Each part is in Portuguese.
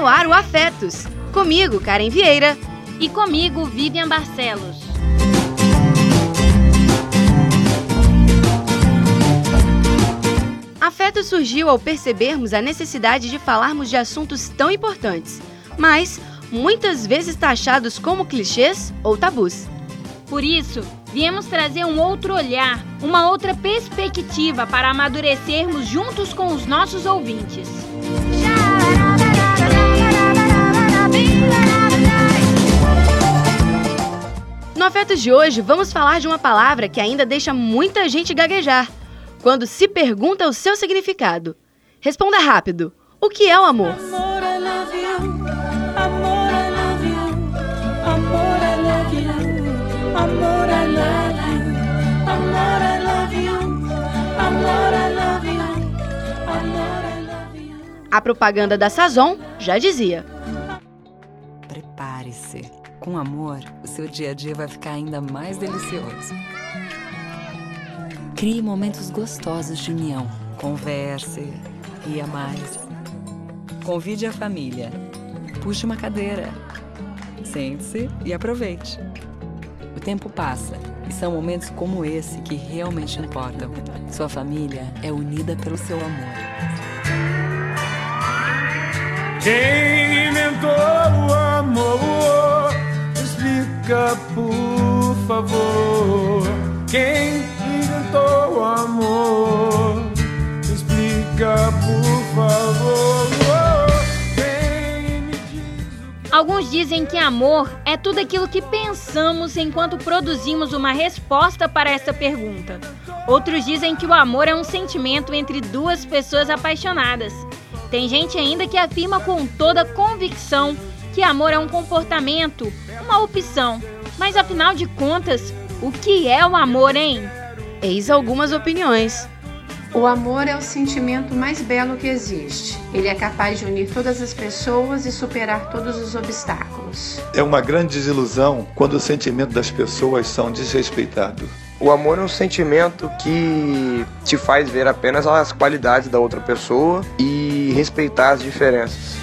no ar o Afetos. Comigo, Karen Vieira. E comigo, Vivian Barcelos. Afetos surgiu ao percebermos a necessidade de falarmos de assuntos tão importantes, mas muitas vezes taxados como clichês ou tabus. Por isso, viemos trazer um outro olhar, uma outra perspectiva para amadurecermos juntos com os nossos ouvintes. No Afetos de hoje, vamos falar de uma palavra que ainda deixa muita gente gaguejar, quando se pergunta o seu significado. Responda rápido. O que é o amor? A propaganda da Sazon já dizia: prepare-se. Com amor, o seu dia a dia vai ficar ainda mais delicioso. Crie momentos gostosos de união. Converse, ria mais. Convide a família. Puxe uma cadeira. Sente-se e aproveite. O tempo passa e são momentos como esse que realmente importam. Sua família é unida pelo seu amor. Quem inventou o amor? Explica, por favor. Quem inventou o amor? Explica, por favor. Quem me diz Alguns dizem que amor é tudo aquilo que pensamos enquanto produzimos uma resposta para essa pergunta. Outros dizem que o amor é um sentimento entre duas pessoas apaixonadas. Tem gente ainda que afirma com toda convicção que amor é um comportamento, uma opção. Mas afinal de contas, o que é o amor, hein? Eis algumas opiniões. O amor é o sentimento mais belo que existe. Ele é capaz de unir todas as pessoas e superar todos os obstáculos. É uma grande desilusão quando o sentimento das pessoas são desrespeitados. O amor é um sentimento que te faz ver apenas as qualidades da outra pessoa e respeitar as diferenças.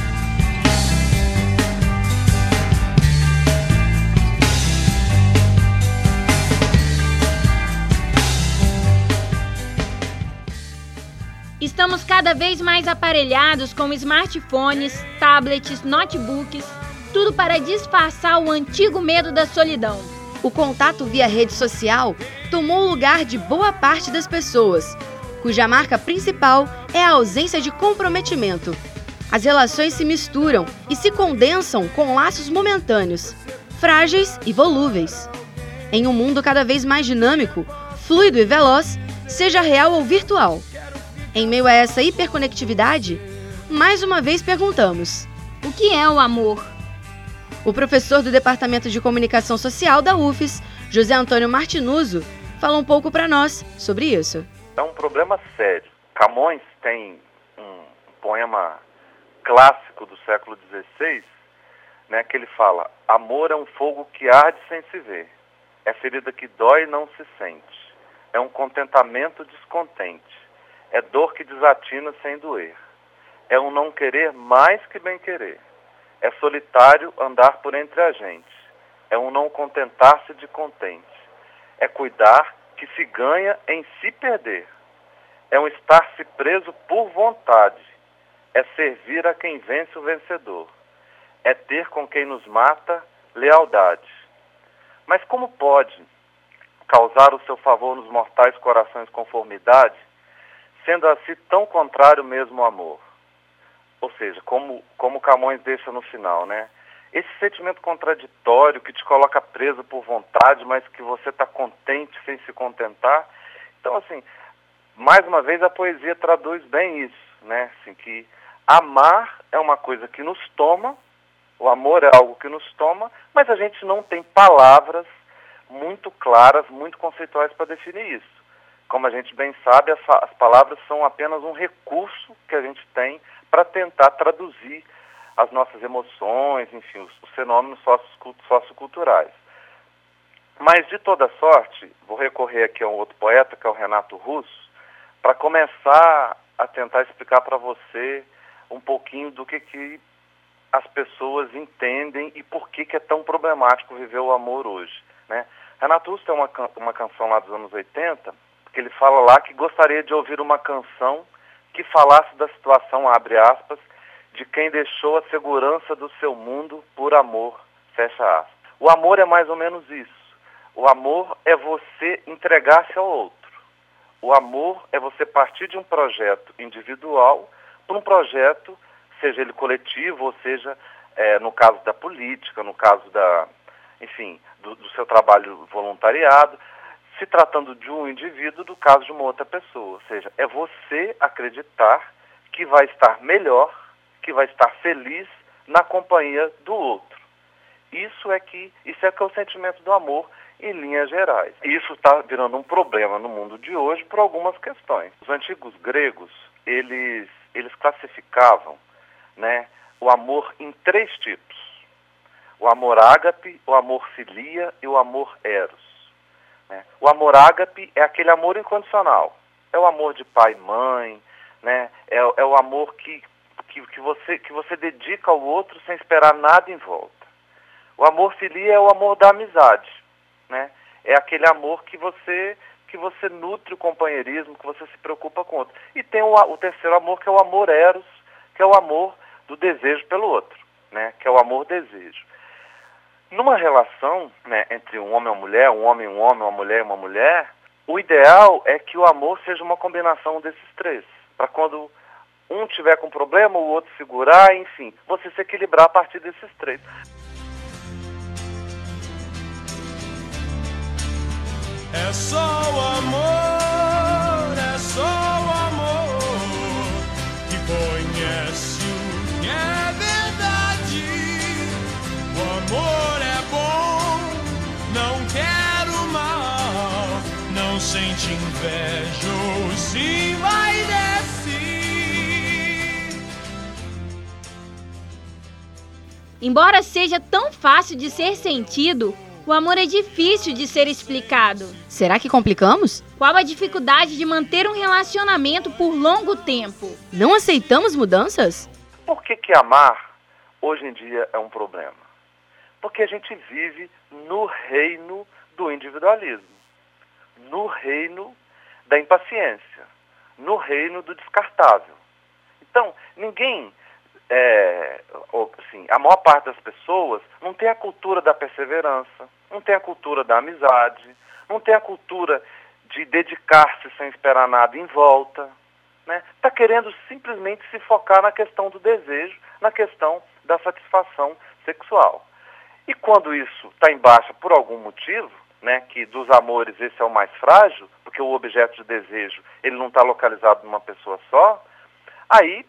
Estamos cada vez mais aparelhados com smartphones, tablets, notebooks, tudo para disfarçar o antigo medo da solidão. O contato via rede social tomou o lugar de boa parte das pessoas, cuja marca principal é a ausência de comprometimento. As relações se misturam e se condensam com laços momentâneos, frágeis e volúveis. Em um mundo cada vez mais dinâmico, fluido e veloz, seja real ou virtual. Em meio a essa hiperconectividade, mais uma vez perguntamos: o que é o amor? O professor do Departamento de Comunicação Social da UFES, José Antônio Martinuzzo, fala um pouco para nós sobre isso. É um problema sério. Camões tem um poema clássico do século XVI, né, que ele fala: amor é um fogo que arde sem se ver, é ferida que dói e não se sente, é um contentamento descontente, é dor que desatina sem doer, é um não querer mais que bem querer, é solitário andar por entre a gente, é um não contentar-se de contente, é cuidar que se ganha em se perder, é um estar-se preso por vontade, é servir a quem vence o vencedor, é ter com quem nos mata lealdade. Mas como pode causar o seu favor nos mortais corações conformidade, sendo assim tão contrário mesmo ao amor? Ou seja, como Camões deixa no final, né? Esse sentimento contraditório que te coloca preso por vontade, mas que você está contente sem se contentar. Então, assim, mais uma vez a poesia traduz bem isso, né? Assim, que amar é uma coisa que nos toma, o amor é algo que nos toma, mas a gente não tem palavras muito claras, muito conceituais para definir isso. Como a gente bem sabe, as palavras são apenas um recurso que a gente tem para tentar traduzir as nossas emoções, enfim, os fenômenos socioculturais. Mas, de toda sorte, vou recorrer aqui a um outro poeta, que é o Renato Russo, para começar a tentar explicar para você um pouquinho do que as pessoas entendem e por que é tão problemático viver o amor hoje, né? Renato Russo tem uma canção lá dos anos 80, que ele fala lá que gostaria de ouvir uma canção que falasse da situação, abre aspas, de quem deixou a segurança do seu mundo por amor, fecha aspas. O amor é mais ou menos isso. O amor é você entregar-se ao outro. O amor é você partir de um projeto individual para um projeto, seja ele coletivo, ou seja, no caso da política, no caso do seu trabalho voluntariado, se tratando de um indivíduo, do caso de uma outra pessoa. Ou seja, é você acreditar que vai estar melhor, que vai estar feliz na companhia do outro. Isso é que é o sentimento do amor em linhas gerais. E isso está virando um problema no mundo de hoje por algumas questões. Os antigos gregos, eles classificavam, né, o amor em 3 tipos. O amor ágape, o amor filia e o amor eros. Né? O amor ágape é aquele amor incondicional. É o amor de pai e mãe, né? É o amor que você dedica ao outro sem esperar nada em volta. O amor filia é o amor da amizade, né? É aquele amor que você nutre o companheirismo, que você se preocupa com o outro. E tem o terceiro amor, que é o amor eros, que é o amor do desejo pelo outro, né? Que é o amor-desejo. Numa relação, né, entre um homem e uma mulher, um homem, uma mulher e uma mulher, o ideal é que o amor seja uma combinação desses 3. Para quando um tiver com problema, o outro segurar, enfim, você se equilibrar a partir desses 3. É só o amor, que conhece o que é verdade. O amor é bom, não quero mal, não sente inveja ou se vai descer. Embora seja tão fácil de ser sentido, o amor é difícil de ser explicado. Será que complicamos? Qual a dificuldade de manter um relacionamento por longo tempo? Não aceitamos mudanças? Por que amar hoje em dia é um problema? Porque a gente vive no reino do individualismo, no reino da impaciência, no reino do descartável. Então, a maior parte das pessoas não tem a cultura da perseverança, não tem a cultura da amizade, não tem a cultura de dedicar-se sem esperar nada em volta, né? Está querendo simplesmente se focar na questão do desejo, na questão da satisfação sexual. E quando isso está em baixa por algum motivo, né, que dos amores esse é o mais frágil, porque o objeto de desejo ele não está localizado numa pessoa só, aí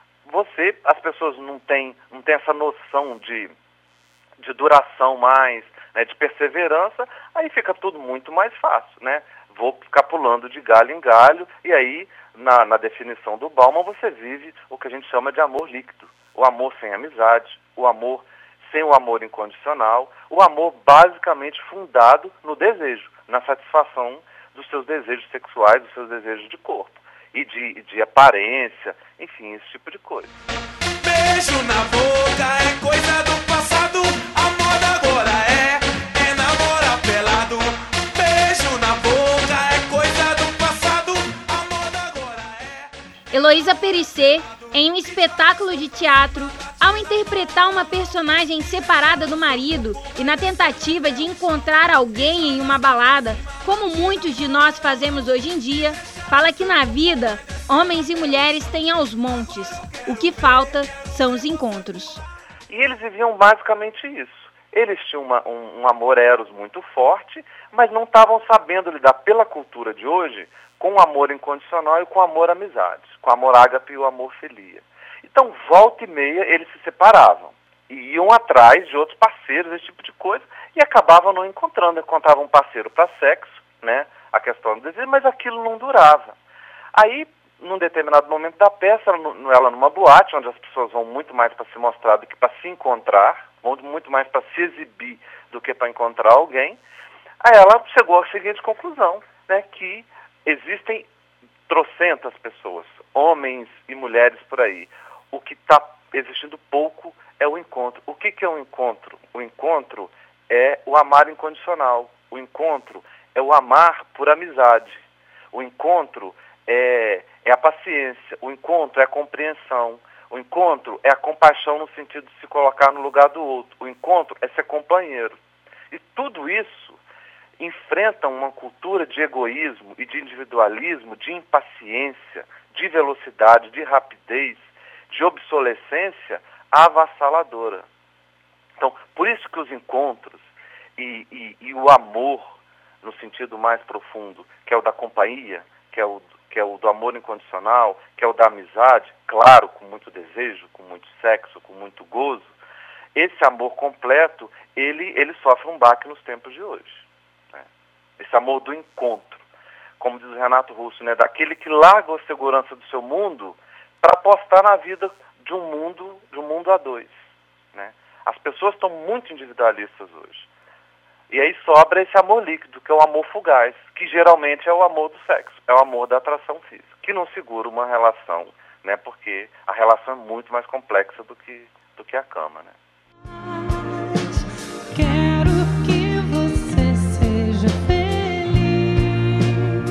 as pessoas não têm essa noção de duração mais, né, de perseverança, aí fica tudo muito mais fácil, né? Vou ficar pulando de galho em galho, e aí, na definição do Bauman, você vive o que a gente chama de amor líquido. O amor sem amizade, o amor sem o amor incondicional, o amor basicamente fundado no desejo, na satisfação dos seus desejos sexuais, dos seus desejos de corpo. E de aparência, enfim, esse tipo de coisa. Beijo na boca é coisa do passado, a moda agora é namorar pelado. Beijo na boca é coisa do passado, a moda agora é... Heloísa Périssé, em um espetáculo de teatro, ao interpretar uma personagem separada do marido e na tentativa de encontrar alguém em uma balada, como muitos de nós fazemos hoje em dia, fala que na vida, homens e mulheres têm aos montes. O que falta são os encontros. E eles viviam basicamente isso. Eles tinham um amor eros muito forte, mas não estavam sabendo lidar pela cultura de hoje com o amor incondicional e com o amor amizade, com o amor ágape e o amor filia. Então, volta e meia, eles se separavam e iam atrás de outros parceiros, esse tipo de coisa, e acabavam não encontrando. Encontravam um parceiro para sexo, né, a questão do desejo, mas aquilo não durava. Aí, num determinado momento da peça, ela numa boate, onde as pessoas vão muito mais para se mostrar do que para se encontrar, vão muito mais para se exibir do que para encontrar alguém, aí ela chegou à seguinte conclusão, né, que existem trocentas pessoas, homens e mulheres por aí. O que está existindo pouco é o encontro. O que é um encontro? O encontro é o amar incondicional. O encontro é o amar por amizade. O encontro é a paciência. O encontro é a compreensão. O encontro é a compaixão no sentido de se colocar no lugar do outro. O encontro é ser companheiro. E tudo isso enfrenta uma cultura de egoísmo e de individualismo, de impaciência, de velocidade, de rapidez, de obsolescência avassaladora. Então, por isso que os encontros e o amor, no sentido mais profundo, que é o da companhia, que é o do amor incondicional, que é o da amizade, claro, com muito desejo, com muito sexo, com muito gozo, esse amor completo, ele sofre um baque nos tempos de hoje. Né? Esse amor do encontro, como diz o Renato Russo, né? Daquele que larga a segurança do seu mundo para apostar na vida de um mundo a dois. Né? As pessoas estão muito individualistas hoje. E aí sobra esse amor líquido, que é o amor fugaz, que geralmente é o amor do sexo, é o amor da atração física, que não segura uma relação, né? Porque a relação é muito mais complexa do que a cama, né? Quero que você seja feliz.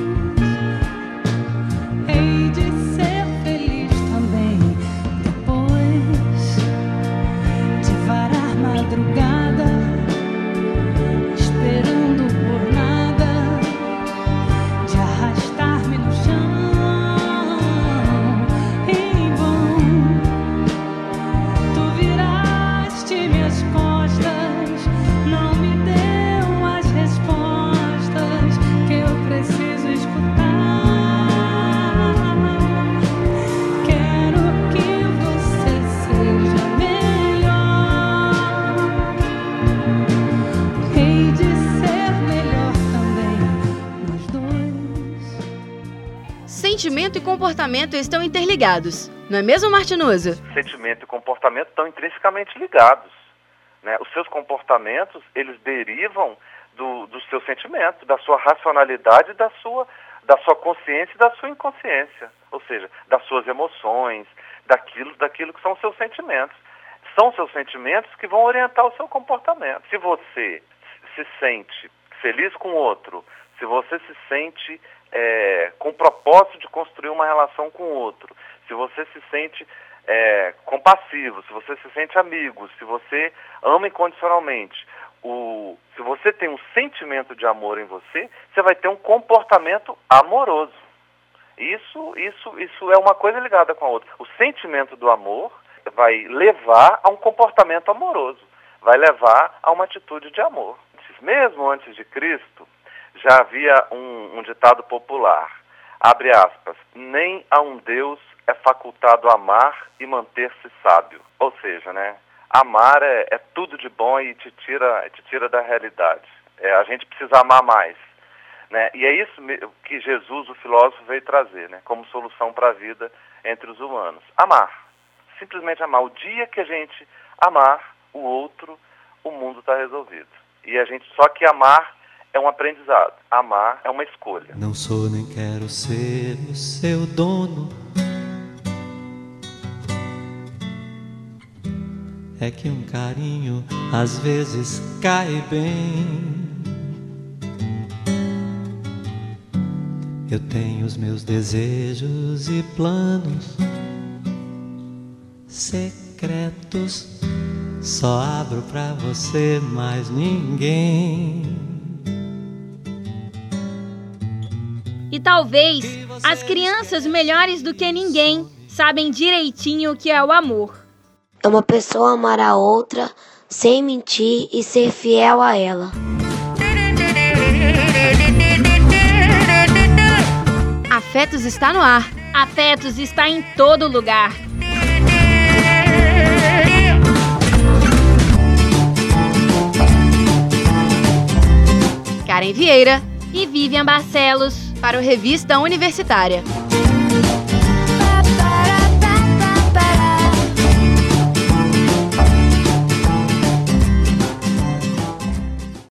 Hei de ser feliz também depois de varar madrugada, esperando por nada, de arrastar-me no chão em vão. Tu viraste minhas costas, não me deu as respostas que eu preciso escutar. Quero que você seja melhor. Hei de ser melhor também nós dois. Sentimento e comportamento estão interligados, não é mesmo, Martinuzzo? Sentimento e comportamento estão intrinsecamente ligados. Né? Os seus comportamentos, eles derivam do seu sentimento, da sua racionalidade, da sua consciência e da sua inconsciência. Ou seja, das suas emoções, daquilo que são os seus sentimentos. São seus sentimentos que vão orientar o seu comportamento. Se você se sente feliz com o outro, se você se sente com o propósito de construir uma relação com o outro, se você se sente compassivo, se você se sente amigo, se você ama incondicionalmente, se você tem um sentimento de amor em você, você vai ter um comportamento amoroso. Isso é uma coisa ligada com a outra. O sentimento do amor vai levar a um comportamento amoroso, vai levar a uma atitude de amor. Mesmo antes de Cristo, já havia um ditado popular, abre aspas, nem a um Deus é facultado amar e manter-se sábio. Ou seja, né, amar é tudo de bom e te tira da realidade. A gente precisa amar mais. Né? E é isso que Jesus, o filósofo, veio trazer, né, como solução para a vida entre os humanos. Amar. Simplesmente amar. O dia que a gente amar o outro, o mundo está resolvido. Só que amar é um aprendizado. Amar é uma escolha. Não sou nem quero ser o seu dono. É que um carinho às vezes cai bem. Eu tenho os meus desejos e planos secretos. Só abro pra você, mais ninguém. E talvez as crianças melhores do que ninguém sabem direitinho o que é o amor. É uma pessoa amar a outra sem mentir e ser fiel a ela. Afetos está no ar. Afetos está em todo lugar. Karen Vieira e Vivian Barcelos para o Revista Universitária.